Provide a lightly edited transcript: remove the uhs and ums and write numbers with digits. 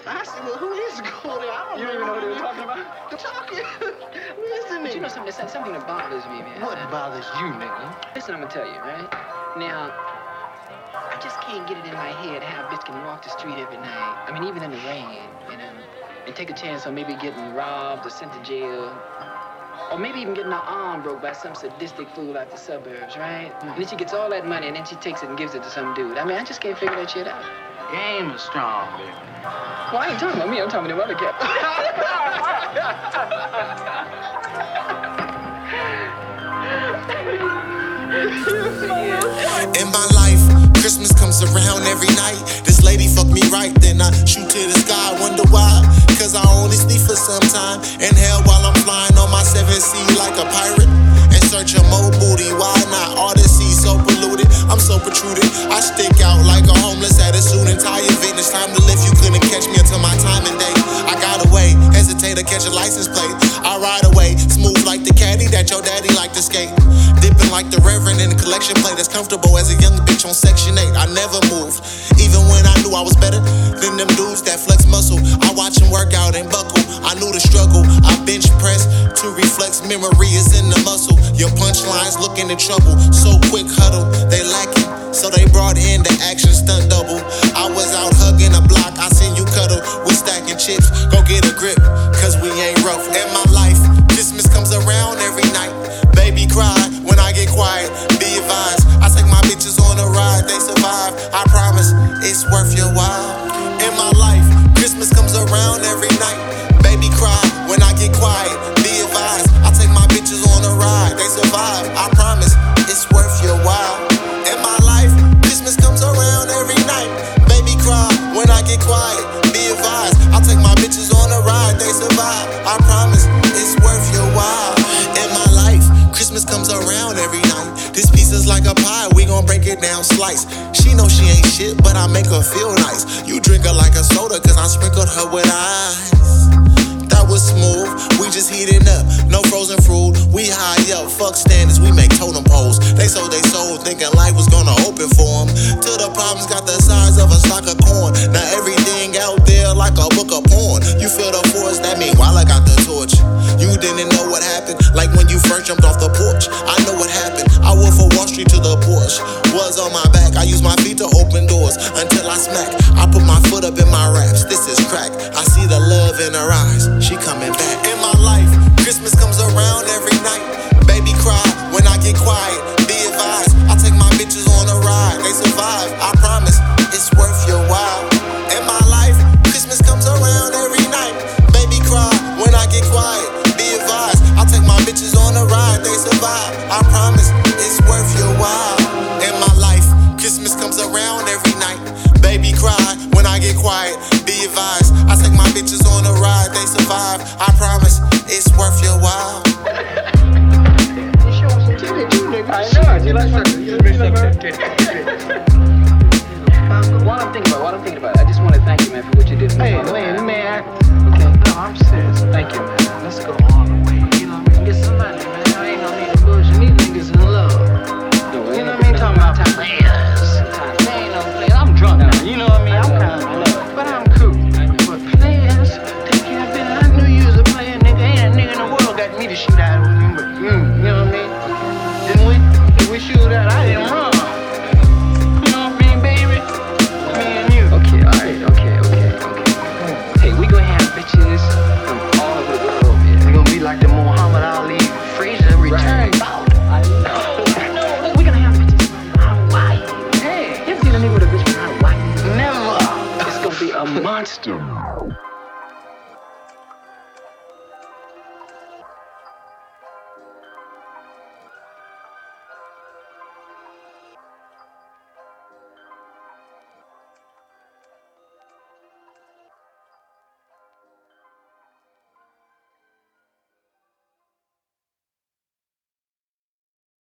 I said, well, who is Goldie? I don't You don't even know what they were talking about? Talking? Listen, But you know something that bothers me, man. What bothers you, nigga? Listen, I'm gonna tell you, right? Now, I just can't get it in my head how a bitch can walk the street every night. I mean, even in the rain, you know, and take a chance on maybe getting robbed or sent to jail. Or maybe even getting her arm broke by some sadistic fool out the suburbs, right? And then she gets all that money and then she takes it and gives it to some dude. I mean, I just can't figure that shit out. Game is strong, baby. Well, I ain't talking about me, I'm talking about them other cats. In my life, Christmas comes around every night. This lady fuck me right, then I shoot to the sky. Wonder why? Cause I only sleep for some time. Inhale while I'm flying on my 7C like a pirate. In search of more booty, why not? All the seas so polluted, I'm so protruded. I stick out like a homeless at a suit and tie event. It's time to live, you couldn't catch me until my time and day. I got away, hesitate to catch a license plate. I ride away, smooth like the caddy that your daddy like to skate. Dipping like the reverend in a collection plate that's comfortable as a young bitch on Section 8. I never moved, even when I knew I was better than them dudes that flex muscle. I watch them work out and buckle. I knew the struggle. I bench press to reflex. Memory is in the muscle. Your punchlines looking in trouble. So quick huddle, they lacking. So they brought in the action stunt double. I was out hugging a block. I seen you cuddle with stacking chips. Go get a grip, cause we ain't rough. In my life, Christmas comes around every night. Baby cry when I get quiet. Be advised, I take my bitches on a ride. They survive, I promise it's worth your while. In my life, Christmas comes around every night. Baby cry when I get quiet. Be advised, I take my bitches on a ride. They survive, I promise it's worth your while. In my life, Christmas comes around every night. Baby cry when I get quiet. Be advised, I take my bitches on a ride. They survive, I promise it's worth your while. In my life, Christmas comes around every night. This piece is like a pie, we gon' break it down slice. She know she ain't shit, but I make her feel nice. You drink her like a soda, cause I sprinkled her with ice. That was smooth, we just heating up, no frozen fruit. We high up, fuck standards, we make totem poles. They sold they soul, thinking life was gonna open for them. Till the problems got the size of a stalk of corn. Now everything out there like a book of porn. You feel the force, that mean while I got the torch. You didn't know what happened, like when you first jumped off the porch. I know what happened, I went from Wall Street to the Porsche. Was on my back, I used my feet to open doors until I smack. I put my foot up in my raps, this is crack. I see the love in her eyes, she coming back. In my life, Christmas comes around every night. Baby cry when I get quiet. Be advised, I take my bitches on a ride. They survive, I promise it's worth your while. In my life, Christmas comes around every night. Baby cry when I get quiet. Be advised, I take my bitches on a ride. They survive, I promise it's worth your while. In my life, Christmas comes around every night. Baby cry when I get quiet. Be advised, I take my bitches on a ride. They survive, I promise it's worth your while. I know, you like While I'm thinking about it, I just want to thank you, man, for what you did for me. Hey, man. Okay. No, I'm serious. Thank you, man. Let's go all the way. You know what I mean? Get some money, man. I ain't no need to bullshit. These niggas in love. No, You know what I mean? Talking about players. They ain't no players. I'm drunk now. You know what I mean? I'm kind of, but I'm cool. But players, take care of it. I knew you was a player, nigga. Ain't a nigga in the world got me to shoot out with him. But, you know what I mean? Didn't we? If we shoot out, I didn't run. You know what I mean, baby? Me and you. Okay, alright, okay. Hey, we gonna have bitches from all over the world, man. It's gonna be like the Muhammad Ali Fraser return bout. I know. Look, we gonna have bitches from Hawaii. Hey, You ever seen a nigga with a bitch from Hawaii? never. It's gonna be a monster.